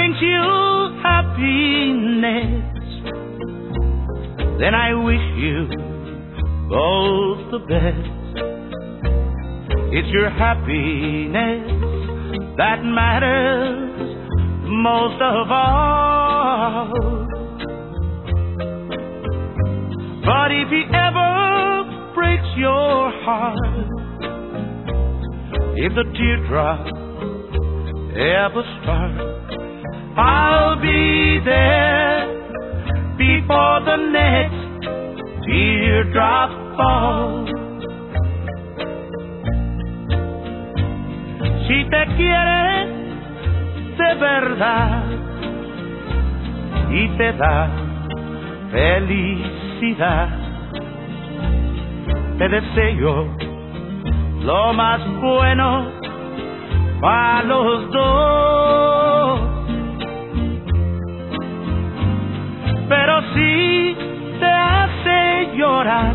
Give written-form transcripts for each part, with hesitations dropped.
brings you happiness, then I wish you both the best. It's your happiness that matters most of all. But if he ever breaks your heart, if the teardrop ever start, I'll be there before the next teardrop falls. Si te quiere de verdad y te da felicidad, te deseo lo más bueno para los dos. Pero si te hace llorar,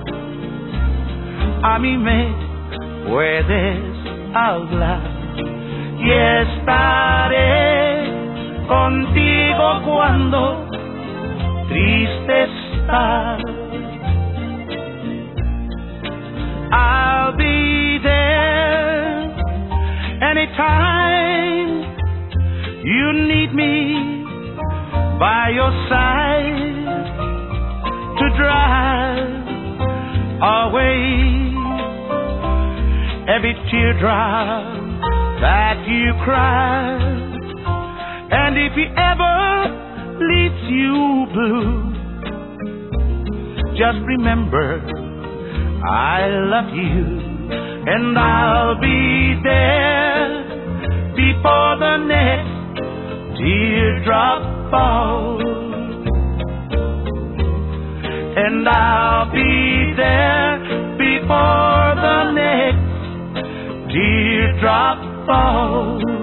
a mí me puedes hablar y estaré contigo cuando triste estás. I'll be there anytime you need me by your side to drive away every teardrop that you cry. And if he ever leaves you blue, just remember I love you, and I'll be there before the next teardrop falls. And I'll be there before the next teardrop falls.